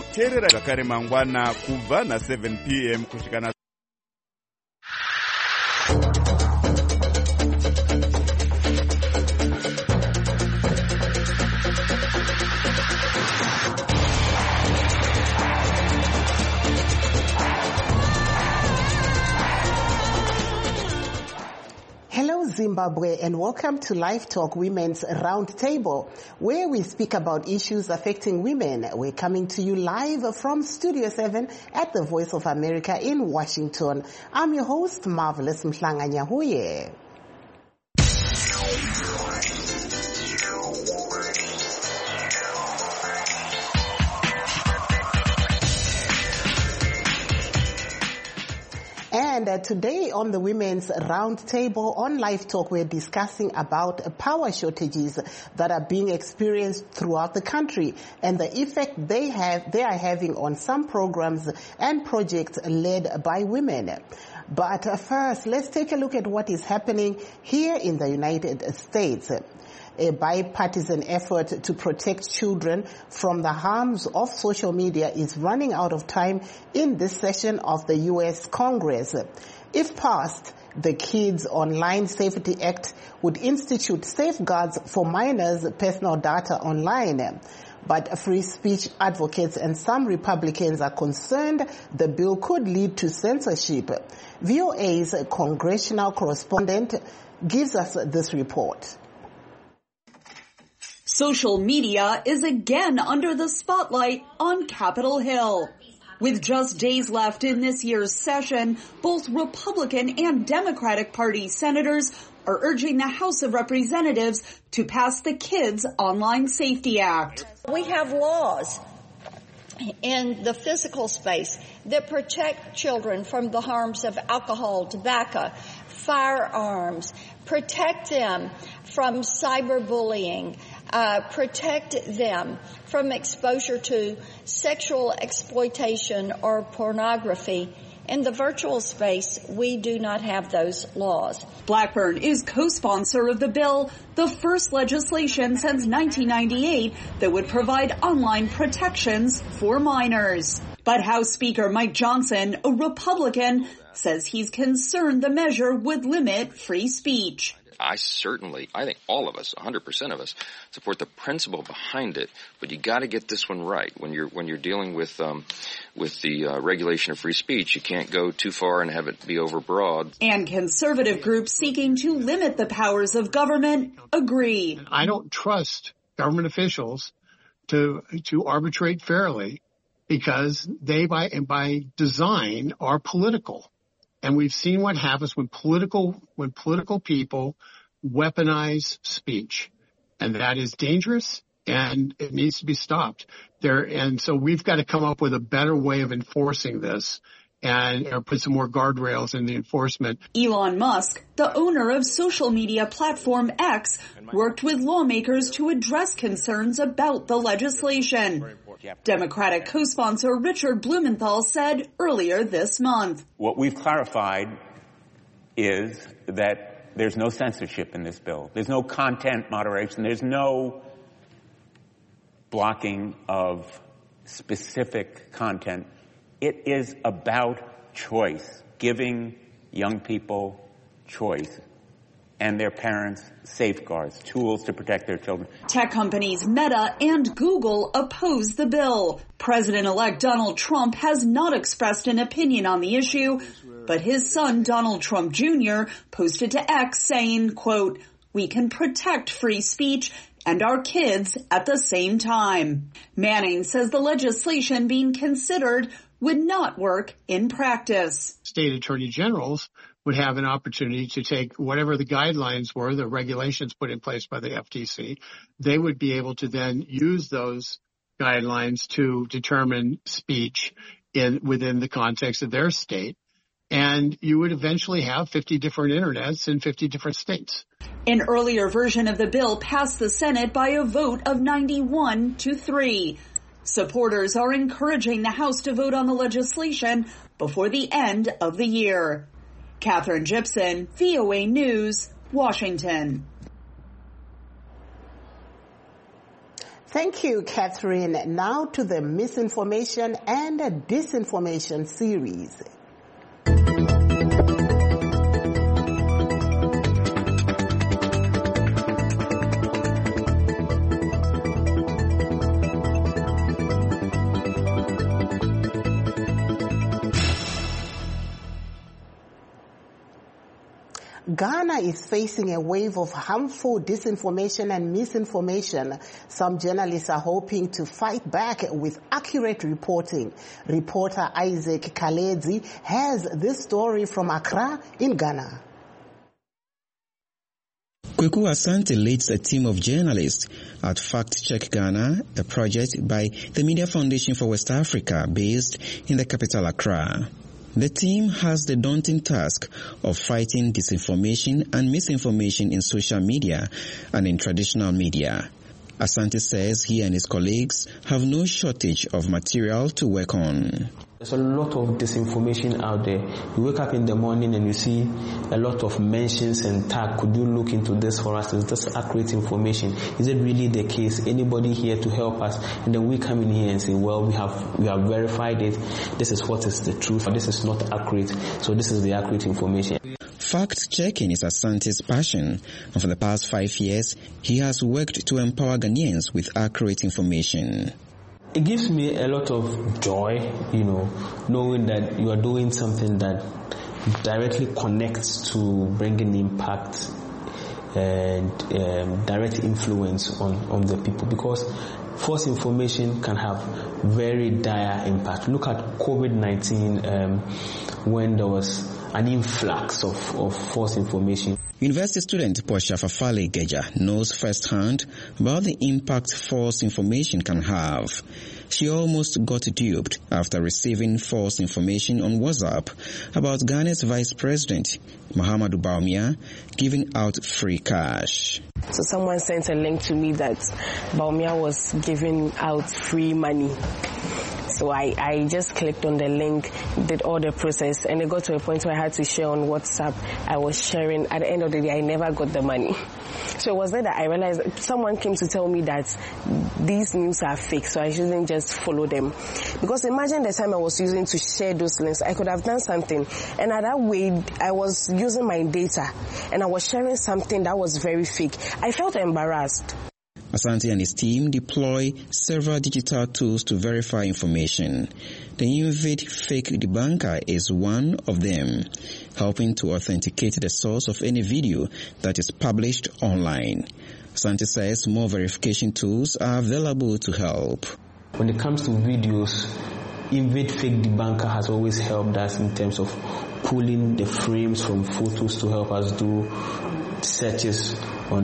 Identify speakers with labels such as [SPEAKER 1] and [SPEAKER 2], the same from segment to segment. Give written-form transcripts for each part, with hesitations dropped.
[SPEAKER 1] terera zvakare mangwana kubva na7 p.m. kusvikana
[SPEAKER 2] Zimbabwe, and welcome to Live Talk Women's Roundtable, where we speak about issues affecting women. We're coming to you live from Studio 7 at the Voice of America in Washington. I'm your host, Marvelous Mhlanga-Nyahuye. And today on the Women's Roundtable on Live Talk, we're discussing about power shortages that are being experienced throughout the country and the effect they are having on some programs and projects led by women. But first, let's take a look at what is happening here in the United States. A bipartisan effort to protect children from the harms of social media is running out of time in this session of the U.S. Congress. If passed, the Kids Online Safety Act would institute safeguards for minors' personal data online. But free speech advocates and some Republicans are concerned the bill could lead to censorship. VOA's congressional correspondent gives us this report.
[SPEAKER 3] Social media is again under the spotlight on Capitol Hill. With just days left in this year's session, both Republican and Democratic Party senators are urging the House of Representatives to pass the Kids Online Safety Act.
[SPEAKER 4] We have laws in the physical space that protect children from the harms of alcohol, tobacco, firearms, protect them from cyberbullying, protect them from exposure to sexual exploitation or pornography. In the virtual space, we do not have those laws.
[SPEAKER 3] Blackburn is co-sponsor of the bill, the first legislation since 1998 that would provide online protections for minors. But House Speaker Mike Johnson, a Republican, says he's concerned the measure would limit free speech.
[SPEAKER 5] I think all of us, 100% of us, support the principle behind it, but you got to get this one right. When you're dealing with the regulation of free speech, you can't go too far and have it be overbroad.
[SPEAKER 3] And conservative groups seeking to limit the powers of government agree.
[SPEAKER 6] I don't trust government officials to arbitrate fairly because they, by design, are political. And we've seen what happens when political people weaponize speech. And that is dangerous and it needs to be stopped. And so we've got to come up with a better way of enforcing this and put some more guardrails in the enforcement.
[SPEAKER 3] Elon Musk, the owner of social media platform X, worked with lawmakers to address concerns about the legislation. Democratic co-sponsor Richard Blumenthal said earlier this month.
[SPEAKER 7] What we've clarified is that there's no censorship in this bill. There's no content moderation. There's no blocking of specific content. It is about choice, giving young people choice and their parents safeguards, tools to protect their children.
[SPEAKER 3] Tech companies Meta and Google oppose the bill. President-elect Donald Trump has not expressed an opinion on the issue, but his son Donald Trump Jr. posted to X saying, quote, "We can protect free speech and our kids at the same time." Manning says the legislation being considered would not work in practice.
[SPEAKER 6] State attorney generals would have an opportunity to take whatever the guidelines were, the regulations put in place by the FTC. They would be able to then use those guidelines to determine speech within the context of their state. And you would eventually have 50 different internets in 50 different states.
[SPEAKER 3] An earlier version of the bill passed the Senate by a vote of 91-3. Supporters are encouraging the House to vote on the legislation before the end of the year. Catherine Gibson, VOA News, Washington.
[SPEAKER 2] Thank you, Catherine. Now to the misinformation and disinformation series. Ghana is facing a wave of harmful disinformation and misinformation. Some journalists are hoping to fight back with accurate reporting. Reporter Isaac Kaledzi has this story from Accra in Ghana.
[SPEAKER 8] Kweku Asante leads a team of journalists at Fact Check Ghana, a project by the Media Foundation for West Africa based in the capital Accra. The team has the daunting task of fighting disinformation and misinformation in social media and in traditional media. Asante says he and his colleagues have no shortage of material to work on.
[SPEAKER 9] There's a lot of disinformation out there. You wake up in the morning and you see a lot of mentions and tag. Could you look into this for us? Is this accurate information? Is it really the case? Anybody here to help us? And then we come in here and say, well, we have verified it. This is what is the truth. This is not accurate. So this is the accurate information.
[SPEAKER 8] Fact-checking is Asante's passion, and for the past 5 years, he has worked to empower Ghanaians with accurate information.
[SPEAKER 9] It gives me a lot of joy, knowing that you are doing something that directly connects to bringing impact and direct influence on the people, because false information can have very dire impact. Look at COVID-19 when there was an influx of false information.
[SPEAKER 8] University student Portia Fafale Geja knows firsthand about the impact false information can have. She almost got duped after receiving false information on WhatsApp about Ghana's Vice President, Mahamudu Bawumia, giving out free cash.
[SPEAKER 10] So someone sent a link to me that Bawumia was giving out free money. So I just clicked on the link, did all the process, and it got to a point where I had to share on WhatsApp. I was sharing. At the end of the day, I never got the money. So it was there that I realized someone came to tell me that these news are fake, so I shouldn't just follow them. Because imagine the time I was using to share those links, I could have done something. And at that way, I was using my data, and I was sharing something that was very fake. I felt embarrassed.
[SPEAKER 8] Asante and his team deploy several digital tools to verify information. The Invid Fake Debunker is one of them, helping to authenticate the source of any video that is published online. Asante says more verification tools are available to help.
[SPEAKER 9] When it comes to videos, Invid Fake Debunker has always helped us in terms of pulling the frames from photos to help us do searches on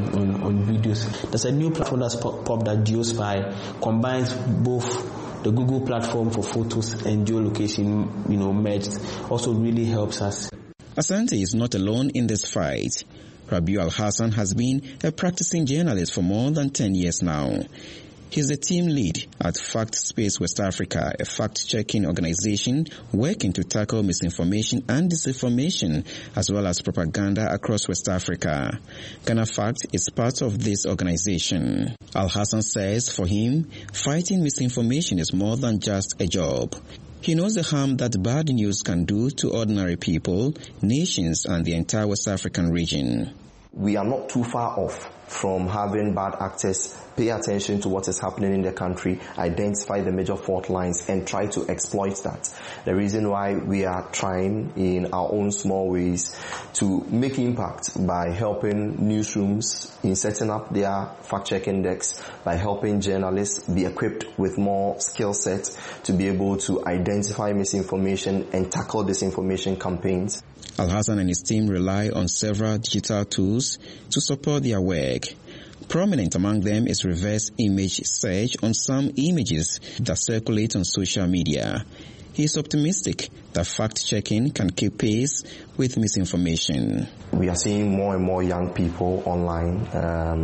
[SPEAKER 9] videos. There's a new platform that's popped that GeoSpy combines both the Google platform for photos and geolocation, merged. Also really helps us.
[SPEAKER 8] Asante is not alone in this fight. Rabiu Al-Hassan has been a practicing journalist for more than 10 years now. He's the team lead at Fact Space West Africa, a fact-checking organization working to tackle misinformation and disinformation, as well as propaganda across West Africa. Ghana Fact is part of this organization. Al-Hassan says for him, fighting misinformation is more than just a job. He knows the harm that bad news can do to ordinary people, nations, and the entire West African region.
[SPEAKER 11] We are not too far off from having bad actors pay attention to what is happening in the country, identify the major fault lines, and try to exploit that. The reason why we are trying in our own small ways to make impact by helping newsrooms in setting up their fact-checking decks, by helping journalists be equipped with more skill sets to be able to identify misinformation and tackle disinformation campaigns.
[SPEAKER 8] Al-Hassan and his team rely on several digital tools to support their work. Prominent among them is reverse image search on some images that circulate on social media. He is optimistic that fact-checking can keep pace with misinformation.
[SPEAKER 11] We are seeing more and more young people online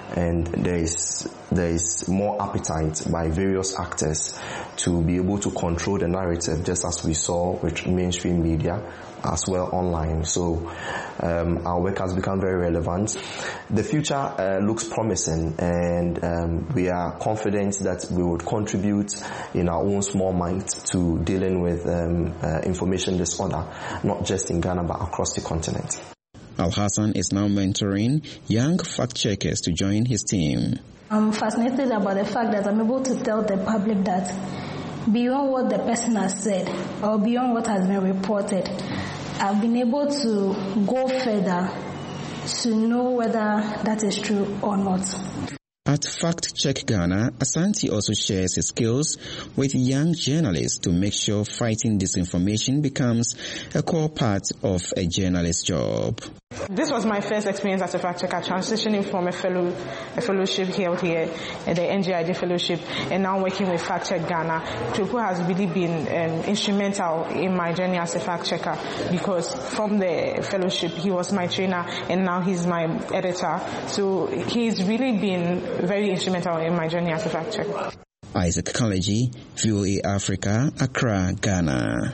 [SPEAKER 11] and there is more appetite by various actors to be able to control the narrative, just as we saw with mainstream media as well online. So our work has become very relevant. The future looks promising, and we are confident that we would contribute in our own small might to dealing with information disorder, not just in Ghana but across the continent.
[SPEAKER 8] Al-Hassan is now mentoring young fact-checkers to join his team.
[SPEAKER 12] I'm fascinated about the fact that I'm able to tell the public that beyond what the person has said or beyond what has been reported, I've been able to go further to know whether that is true or not.
[SPEAKER 8] At Fact Check Ghana, Asante also shares his skills with young journalists to make sure fighting disinformation becomes a core part of a journalist's job.
[SPEAKER 13] This was my first experience as a fact checker, transitioning from a fellowship held here, the NGID fellowship, and now working with Fact Check Ghana. Tupu has really been instrumental in my journey as a fact checker, because from the fellowship he was my trainer and now he's my editor. So he's really been very instrumental in my journey as a fact checker.
[SPEAKER 8] Isaac Kaleji, VOA Africa, Accra, Ghana.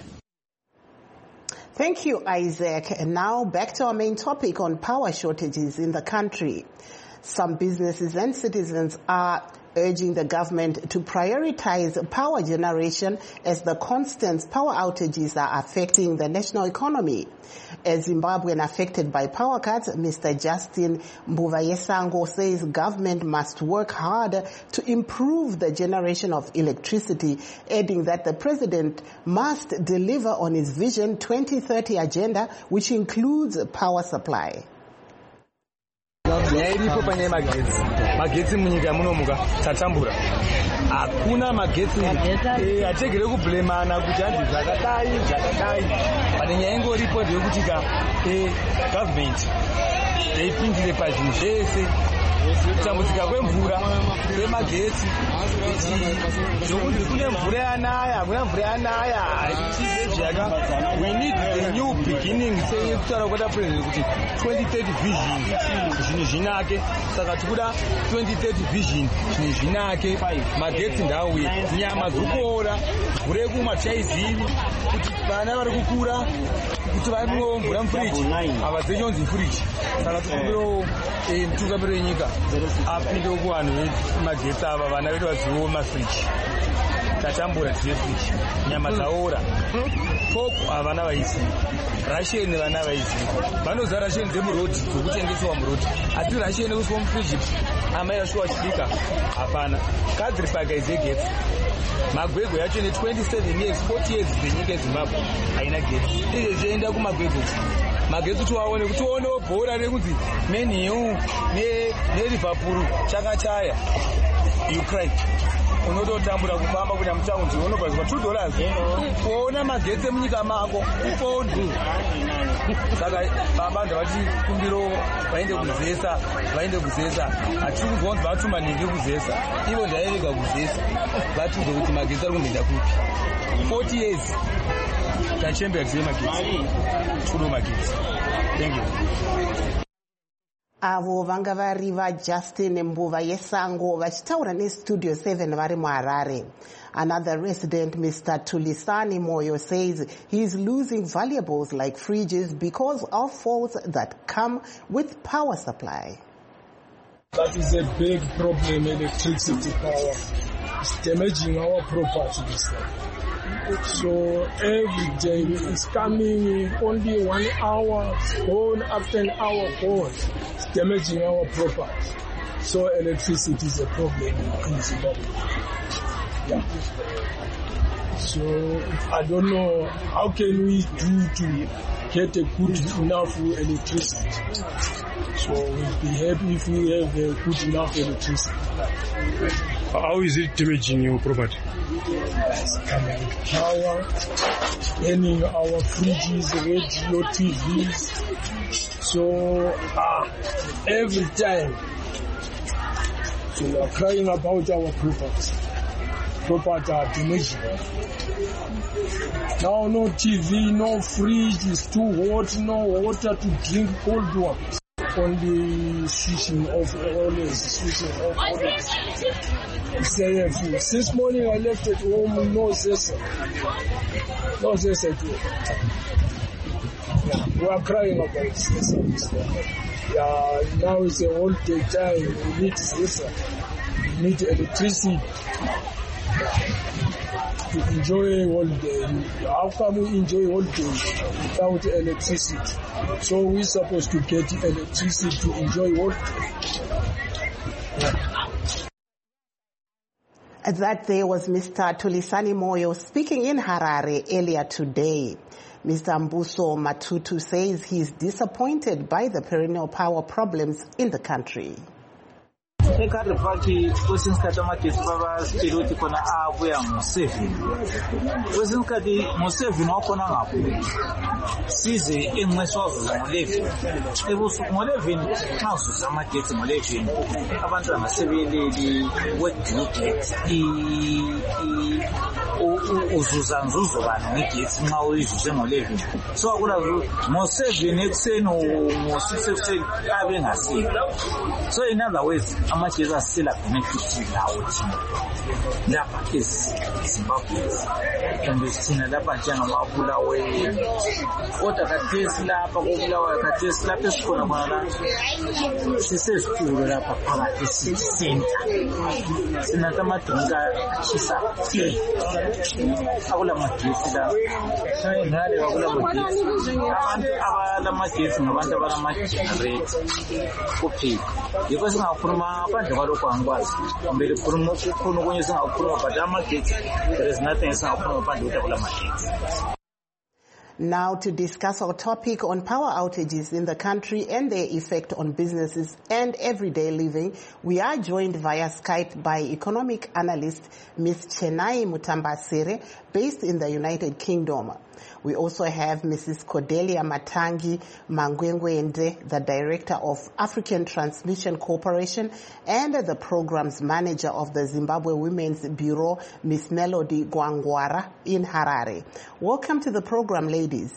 [SPEAKER 2] Thank you, Isaac. And now back to our main topic on power shortages in the country. Some businesses and citizens are urging the government to prioritize power generation as the constant power outages are affecting the national economy. A Zimbabwean affected by power cuts, Mr. Justin Mbuvayesango says government must work harder to improve the generation of electricity, adding that the president must deliver on his Vision 2030 agenda, which includes power supply.
[SPEAKER 14] Iripo pane magetsi munyika munomuka tatambura hakuna magetsi ategere kublemana kuti anzi zvakadai pane nyaya ingoripo ndeyekuti government ipindire pazvinhu zvese kutambudzika kwemvura kwemagetsi zvokuti kune mvura yanaya hakuna mvura yanaya chidzezvaka we need a new beginning sekutaura kwata president kuti 2030 vision zvinhu zvinake saka tikuda 2030 vision zvinhu zvinake magetsi ndauye nyama dzikuora mvura yekumwa tichaizivi kuti vana vari kukura kuti vaimwewo mvura mufriji havadzechonzi mfriji saka tikumbiro mutungamiri wenyika apindewo kuvanhu vemagetsi ava vana vedu vazivewo mafriji tatambura tine friji nyama dzaora popu havana vaiziva rasheni vana vaiziva vanoziva rasheni dzemurodhi dzokutengesewa murodhi asi rasheni kuswa mufriji amai vashuwa chidika hapana kadhiri paka izegetsi magwegwe yacho ne27 years 40 years dzenyika yezimbabwe haina getsi izvi zvienda kumagwegwe magetsi tiwaone kuti tionewo bhora rekunzi menhiu neliverpool chakachaya ukraine unototambura kufamba kunya mutaundi unobvaiswa $2 kuona magetsi emunyika mako upondi saka baba ndavati kumbiro vaende kuzesa hatiri kuzwa kunzi vatuma nhingi kuzesa ivo ndairega kuzesa vatiudze kuti magetsi ari kumhenda kupi 40 years tachembera tive magetsi tikudo magetsi. Thank you.
[SPEAKER 2] Avo vanga vari vaJustin Mbuvayesango vachitaura neStudio 7 vari muHarare. Another resident, Mr. Tulisani Moyo, says he is losing valuables like fridges because of faults that come with power supply.
[SPEAKER 15] That is a big problem, electricity power. It's damaging our properties. So every day it's coming only 1 hour, gone after an hour, gone. It's damaging our property. So electricity is a problem in Zimbabwe. Yeah. So I don't know how can we do to get a good enough electricity. So we'll be happy if we have a good enough electricity.
[SPEAKER 16] How is it damaging your property?
[SPEAKER 15] It's coming with power, burning our fridges, radio, TVs. So every time, so we are crying about our property. Property are damaging. Now no TV, no fridge, it's too hot, no water to drink, cold water. only switching off, always. Since morning I left at home, no cess at all. Yeah, we are crying about cess. Yeah, now it's a holiday time. We need cess. We need electricity to enjoy holiday. How can we enjoy holiday without electricity? So we're supposed to get electricity to enjoy holiday.
[SPEAKER 2] That there was Mr. Thulisani Moyo speaking in Harare earlier today. Mr. Mbuso Matutu says he's disappointed by the perennial power problems in the country.
[SPEAKER 17] Ekari paki kwesinskati amagetsi babasitshela ukuthi khona abuya ngo-7 kwesinskati ngo-7 wakhona ngaphuma size enqeswazuza ngo-11 ebusuku ngo-11 nxa uzuza amagetsi ngo-11 abantwana sebeleli weduget uzuza nzuzo bani ngegetsi nxa uyizuze ngo-11 so akula ngo-7 ekuseni ngo-6 ekuseni abe ngasile. So in other words amagezi asela benefit lawo thina lapha eZimbabwe kumbe thina lapha njengamabulawe kodwa kathesi lapha kobulawa kathesi lapha esikhona khona la sisezithulo lapha phakathi city center sinatha amadonka ashisa akula magezi la ngale akula magezi abantu abalamagezi ngabantu abalamagenerator kuphika yiko singakhuluma phandle kwalokho angikwazi kumele khuluma ukukhona okunye singakhuluma but amagetsi there is nothing singakhuluma phandle ukuthi akula magetsi.
[SPEAKER 2] Now to discuss our topic on power outages in the country and their effect on businesses and everyday living, we are joined via Skype by economic analyst Ms. Chenai Mutambasire, based in the United Kingdom. We also have Mrs. Cordelia Matangi Mangwengwende, the Director of African Transmission Corporation, and the Programs Manager of the Zimbabwe Women's Bureau, Ms. Melody Gwangwara in Harare. Welcome to the program, ladies.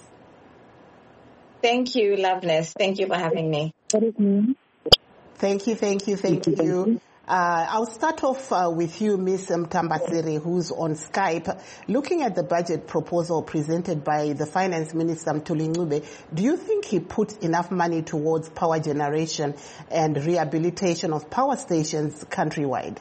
[SPEAKER 18] Thank you, Loveness. Thank you for having me.
[SPEAKER 2] Thank you. I'll start off with you, Ms. Mutambasire, who's on Skype. Looking at the budget proposal presented by the Finance Minister, Mthuli Ncube, do you think he put enough money towards power generation and rehabilitation of power stations countrywide?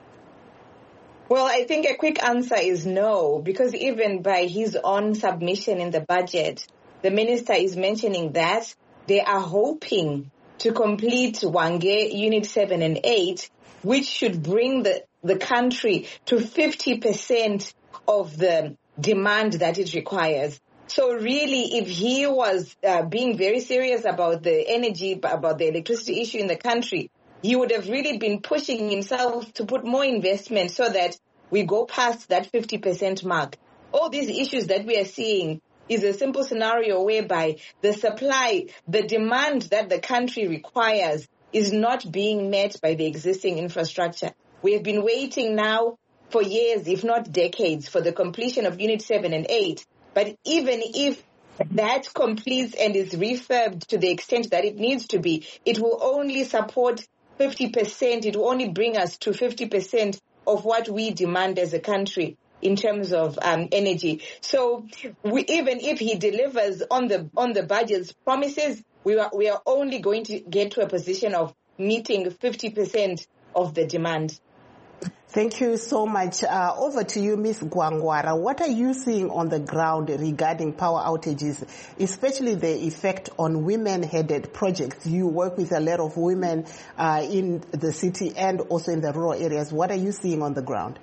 [SPEAKER 18] Well, I think a quick answer is no, because even by his own submission in the budget, the minister is mentioning that they are hoping to complete Hwange Unit 7 and 8, which should bring the country to 50% of the demand that it requires. So really, if he was being very serious about the energy, about the electricity issue in the country, he would have really been pushing himself to put more investment so that we go past that 50% mark. All these issues that we are seeing is a simple scenario whereby the supply, the demand that the country requires is not being met by the existing infrastructure. We have been waiting now for years, if not decades, for the completion of Unit 7 and 8. But even if that completes and is refurbed to the extent that it needs to be, it will only support 50%. It will only bring us to 50% of what we demand as a country in terms of energy. So even if he delivers on the budget's promises, we are only going to get to a position of meeting 50% of the demand.
[SPEAKER 2] Thank you so much. Over to you, Ms. Gwangwara. What are you seeing on the ground regarding power outages, especially the effect on women-headed projects? You work with a lot of women in the city and also in the rural areas. What are you seeing on the ground?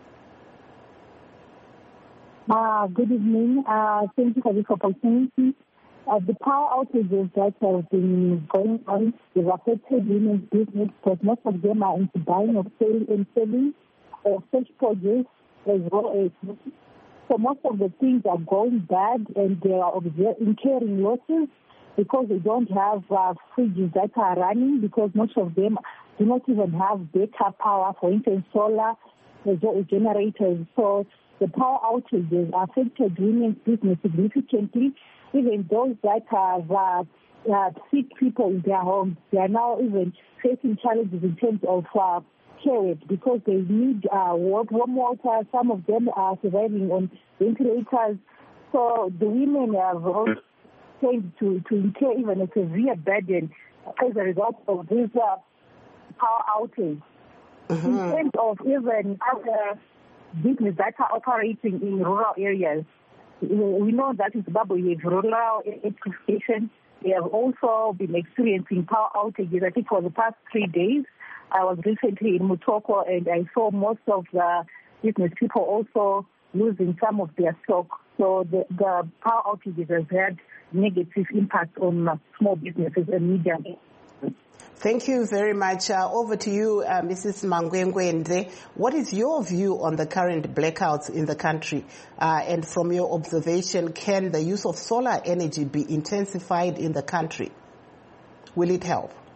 [SPEAKER 19] Good evening. Thank you for this opportunity. The power outages that have been going on have affected women's business because most of them are into buying or selling fresh produce as well as. So most of the things are going bad and they are incurring losses because they don't have fridges that are running, because most of them do not even have backup power, for instance, solar generators. So the power outages affected women's business significantly. Even those that have sick people in their homes. They are now even facing challenges in terms of care because they need warm water. Some of them are surviving on ventilators. So the women have tend to incur even a severe burden as a result of this power outage. In terms of even other businesses that are operating in rural areas, we know that in Zimbabwe we have rural electrification. They have also been experiencing power outages. I think for the past 3 days, I was recently in Mutoko and I saw most of the business people also losing some of their stock. So the power outages have had negative impact on small businesses and medium.
[SPEAKER 2] Thank you very much. Over to you, Mrs. Mangwengwende. What is your view on the current blackouts in the country? And from your observation, can the use of solar energy be intensified in the country? Will it help?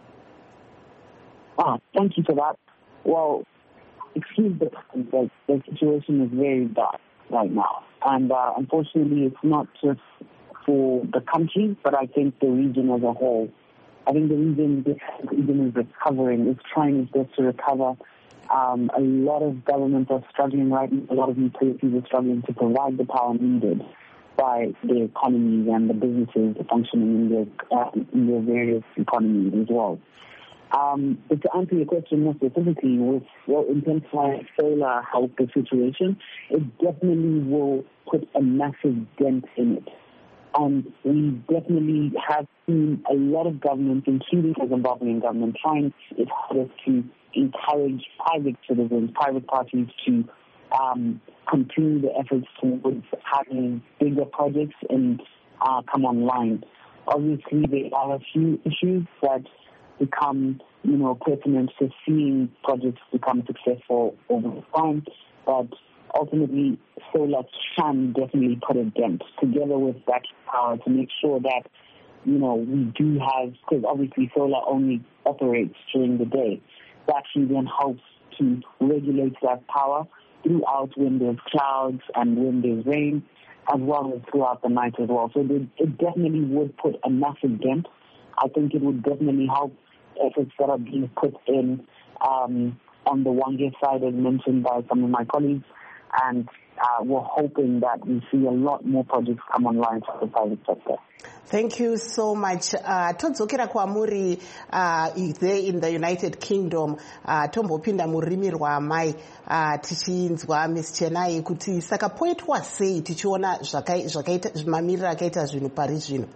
[SPEAKER 20] Thank you for that. Well, excuse the situation is very dark right now. And unfortunately, it's not just for the country, but I think the region as a whole. I think the region is recovering, is trying its best to recover. A lot of governments are struggling right now. A lot of utilities are struggling to provide the power needed by the economies and the businesses functioning in their various economies as well. But to answer your question more specifically, will intensifying solar help the situation? It definitely will put a massive dent in it. And we definitely have seen a lot of governments, including the Zimbabwean government, trying its hardest to encourage private citizens, private parties to continue the efforts towards having bigger projects and come online. Obviously, there are a few issues that become, pertinent to seeing projects become successful over time, but ultimately, solar can definitely put a dent together with battery power to make sure that, we do have, because obviously solar only operates during the day. Battery then helps to regulate that power throughout when there's clouds and when there's rain, as well as throughout the night as well. So it definitely would put a massive dent. I think it would definitely help efforts that are being put in on the Hwange side, as mentioned by some of my colleagues. And we're hoping that we see a lot more projects come online for the private sector.
[SPEAKER 2] Thank you so much. Todzokera kwamuri there in the United Kingdom, tombopinda murimi rwamai tichinzwa Miss Chenai kuti saka poitwa sei tichiona zvakaita mamiriro akaita zvinhu pari zvino.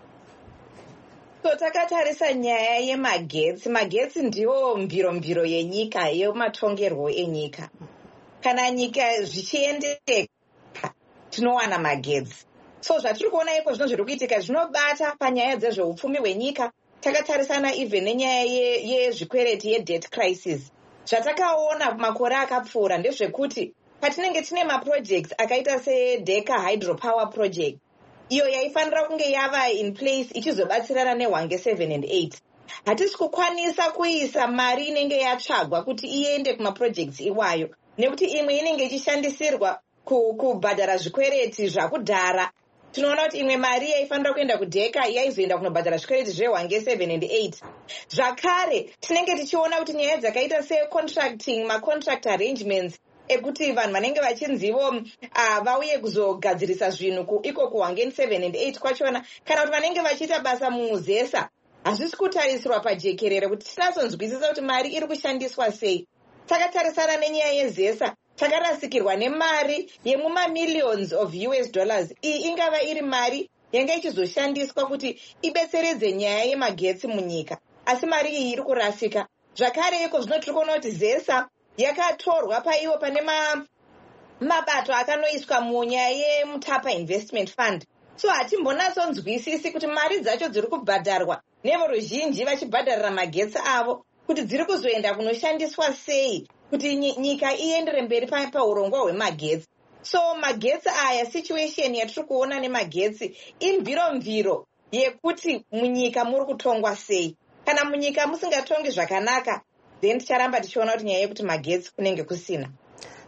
[SPEAKER 18] So takatarisa nyaya yemagetsi ndiwo mviro yenyika yematongerwo enyika. Kana nyika zvichiendeka tinowana magetsi. So zvatiri kuona iko zvino zviri kuitika zvinobata panyaya dzezveupfumi hwenyika. Takatarisana even nenyaya yezvikwereti yedebt crisis. Zvatakaona makore akapfuura ndezvekuti patinenge tine maprojects akaita seDeka hydropower project, iyo yaifanira kunge yava in place ichizobatsirana neHwange 7 and 8. Hatisi kukwanisa kuisa mari inenge yatsvagwa kuti iende kumaprojects iwayo. Nekuti imwe inenge ichishandisirwa kubhadhara zvikwereti zvakudhara. Tinoona kuti imwe mari yaifanira kuenda kuDeka yaizoenda kunobhadhara zvikwereti zveHwange 7 and 8. Zvakare tinenge tichiona kuti nyaya dzakaita secontracting, macontract arrangements ekuti vanhu vanenge vachinzivo vauye kuzogadzirisa zvinhu iko kuHwange 7 and 8 kwachona, kana kuti vanenge vachiita basa muzesa, hazvisi kutarisirwa pajekerere kuti tinazonzwisisa kuti mari iri kushandiswa sei. Takatarisana nenyaya yezesa, takarasikirwa nemari yemumamillions of US dollars. Iyi ingava iri mari yanga ichizoshandiswa kuti ibetseredze nyaya yemagetsi munyika, asi mari iyi iri kurasika. Zvakare iko zvino tiri kuona kuti zesa yakatorwa paiwo pane mabato akanoiswa munyaya yeMutapa Investment Fund. So hatimbonatsonzwisisi kuti mari dzacho dziri kubhadharwa nevoruzhinji vachibhadharira magetsi avo kuti dziri kuzoenda kunoshandiswa sei kuti nyika iendere mberi paurongwa hwemagetsi. So magetsi aya, situation yatiri kuona nemagetsi imviro yekuti munyika muri kutongwa sei. Kana munyika musingatongi zvakanaka, then ticharamba tichiona kuti nyaya yekuti magetsi kunenge kusina.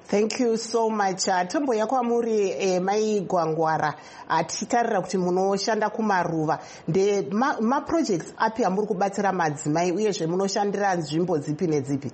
[SPEAKER 2] Thank you so much. Tomboya kwamuri mai Gwangwara tichitarira kuti munoshanda kumaruva projects api amuri kubatsira madzimai uyezve munoshandira nzvimbo dzipi nedzipi?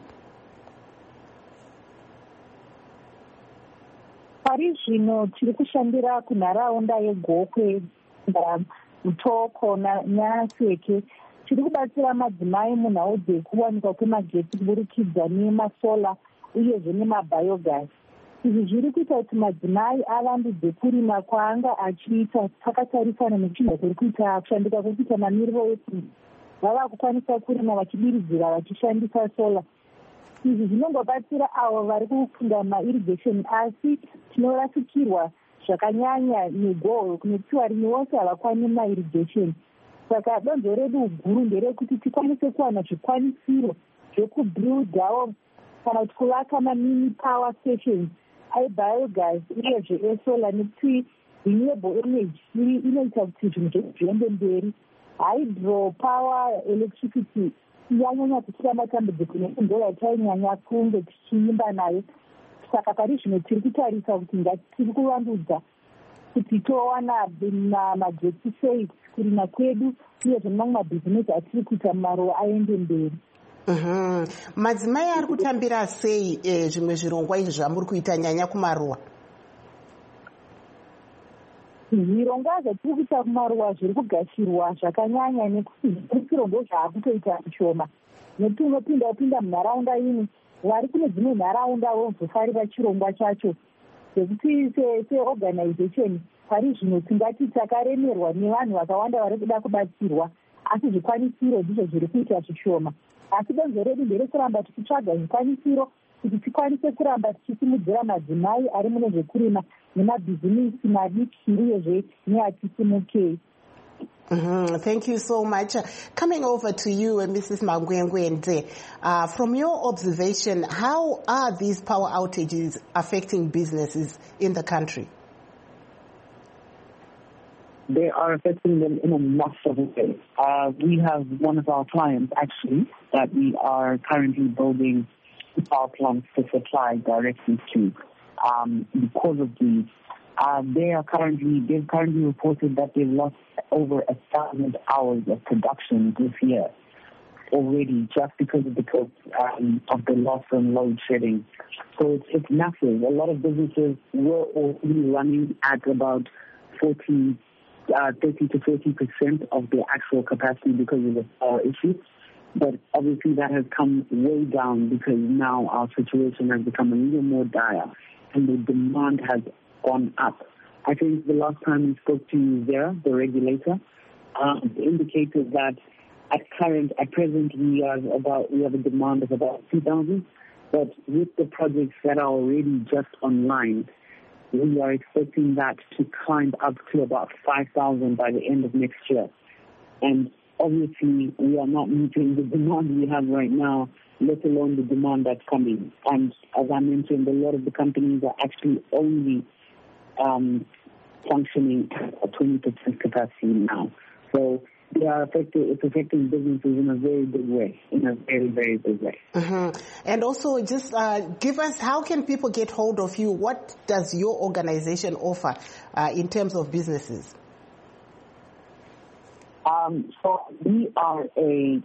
[SPEAKER 19] Pari zvino tiri kushandira kunharaunda yeGokwe, Mutoko naNyaseke. Tiri kubatsira madzimai munhau dzekuwanikwa kwemagetsi kuburikidza nemasola uyezve nemabiogas. Izvi zviri kuita kuti madzimai avandudze kurima kwaanga achiita pakatarisana nechinhu kuri kuita kushandika kwekuita mamiriro efu. Vava kukwanisa kurima vachidiridzira vachishandisa sola. Izvi zvinongobatsira avo vari kufunda mairrigation, asi tinorasikirwa zvakanyanya negohwe nekuti varimi vose havakwani mairrigation. Saka donzvo redu guru nderekuti tikwanise kuwana zvikwanisiro zvekubuildawo kana kuti kuvaka mamini power stations aibiogas uyezve esolar, nekuti renewable energy inoita kuti zvinhu zvedu zviende mberi. Hydro power electricity yanyanya kuchira matambudziko nefundo yatainyanya kunge tichiimba nayo. Saka pari zvino tiri kutarisa kuti ngatiri kuvandudza kuti towana magetsi sei kurima kwedu uyezve mamwe mabhizinesi atiri kuita maruva aende mberi.
[SPEAKER 2] Madzimai ari kutambira sei zvimwe zvirongwa izvi zvamuri kuita nyanya kumaruva?
[SPEAKER 19] Zvirongwa zvatiri kuita kumaruva zviri kugashirwa zvakanyanya nekuti zvirongwa zvaakutoita zvishoma. Nekuti unopinda munharaunda ini vari kune dzimwe nharaunda vozofarira chirongwa chacho. Zekuti seorganization pari zvino tingati takaremerwa nevanhu vakawanda vari kuda kubatsirwa, asi zvikwanisiro ndizvo zviri kuita zvishoma. Asi donzvo redu nderekuramba tichitsvaga zvikwanisiro kuti tikwanise kuramba tichisimudzira madzimai ari mune zvekurima nemabhizinisi madiki uyezve neatisimukei.
[SPEAKER 2] Thank you so much. Coming over to you, Mrs. Mangwengwende, from your observation, how are these power outages affecting businesses in the country?
[SPEAKER 20] They are affecting them in a massive way. We have one of our clients, actually, that we are currently building power plants to supply directly to. Because of these, they've currently reported that they've lost over 1,000 hours of production this year already, just because of the loss and load shedding. So it's massive. A lot of businesses were already running at about 30 to 40% of their actual capacity because of the power issue. But obviously that has come way down because now our situation has become a little more dire and the demand has gone up. I think the last time we spoke to Zara, the regulator, indicated that at present we have a demand of about 2,000, but with the projects that are already just online, we are expecting that to climb up to about 5,000 by the end of next year. And obviously, we are not meeting the demand we have right now, let alone the demand that's coming. And as I mentioned, a lot of the companies are actually only functioning at 20% capacity now. So they are it's affecting businesses in a very big way, in a very, very big way.
[SPEAKER 2] And also just give us, how can people get hold of you? What does your organization offer in terms of businesses?
[SPEAKER 20] So we are a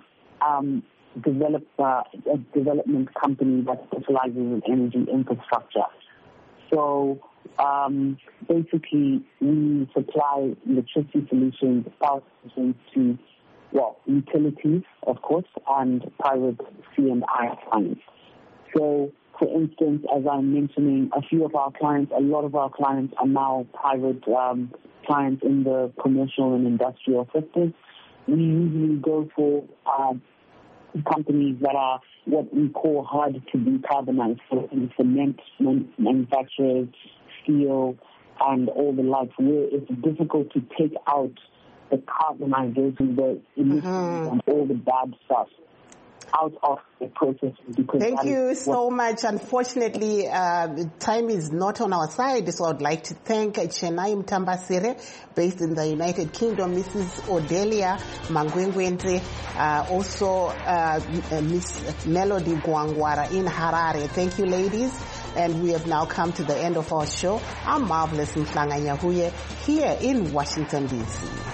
[SPEAKER 20] development company that specializes in energy infrastructure. So basically, we supply electricity solutions, power solutions to, utilities, of course, and private C&I clients. So, for instance, as I'm mentioning, a lot of our clients are now private clients in the commercial and industrial sectors. We usually go for companies that are what we call hard to decarbonize, so cement manufacturers, steel, and all the like, where it's difficult to take out the carbonization, the emissions, and all the bad stuff out of the process.
[SPEAKER 2] Thank you so much. Unfortunately, time is not on our side, so I'd like to thank Chenai Mtambasire, based in the United Kingdom, Mrs. Odelia Mangwengwende, also Miss Melody Gwangwara in Harare. Thank you, ladies. And we have now come to the end of our show. I'm Marvelous Mhlanga Nyahuye here in Washington, D.C.